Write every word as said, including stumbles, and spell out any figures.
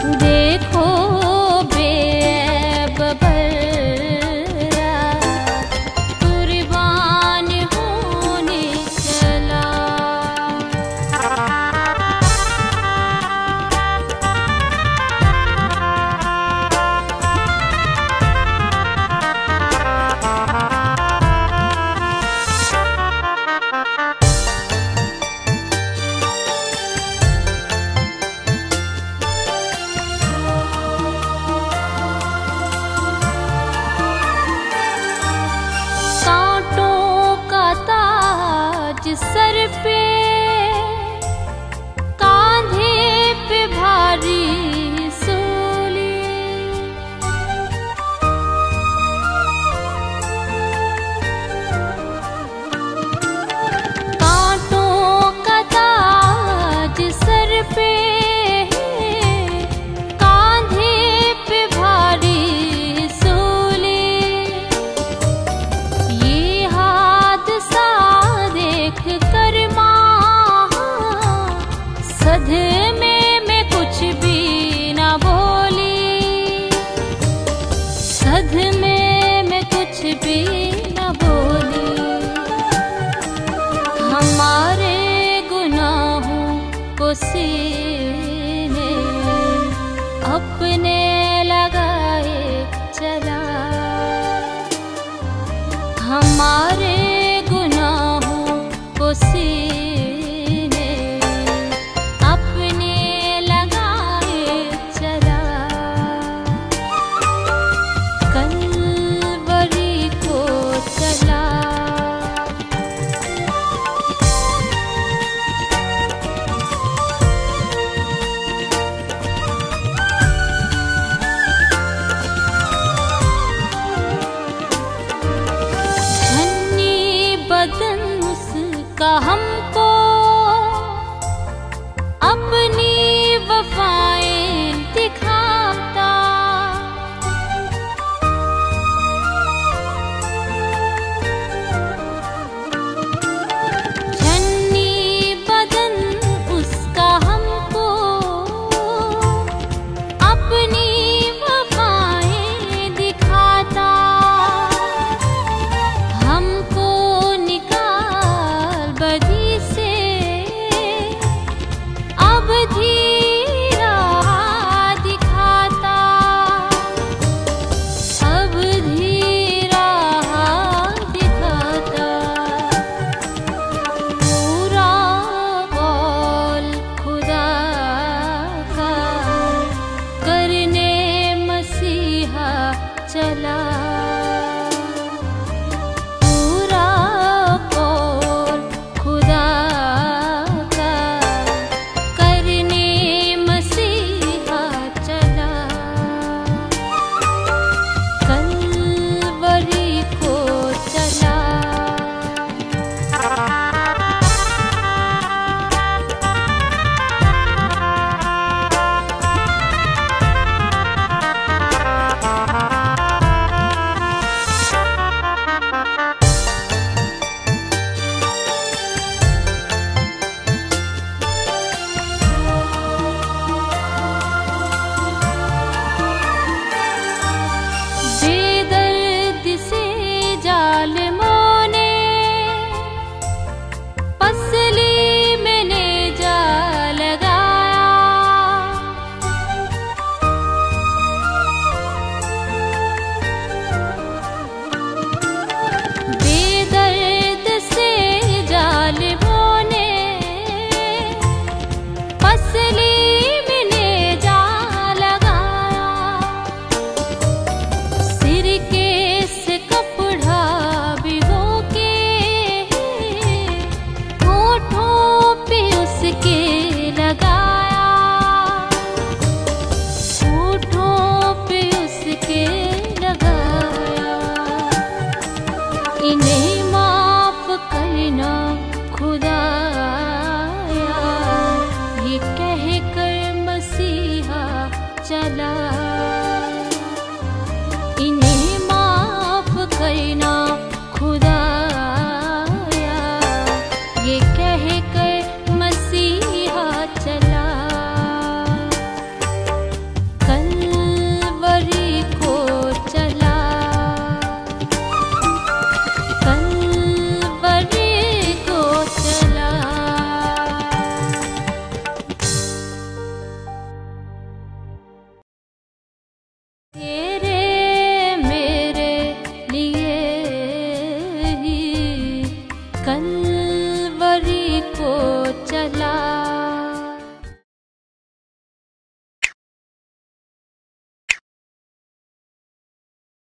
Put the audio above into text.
देखो बेऐब बर्रा कुर्बान होने चला। सर पे कांधे पे भारी सूली, कांटों का ताज सर पे कांधे पे भारी सूली। ये हादसा कर माँ सदमे में कुछ भी ना बोली, सदमे में कुछ भी ना बोली। हमारे गुनाहों को सीने अपने लगाए चला, हमारे सीने अपने लगाए चला। कलवरी को चला। झन्नी बदन का हमको अपनी वफाएं दिखाता, झन्नी बदन उसका हमको अपनी वफाएं दिखाता। हमको बदी से अब धीरा दिखाता, अब धीरा दिखाता। पूरा कौल खुदा का करने मसीहा चला। कह कर मसीहा चला।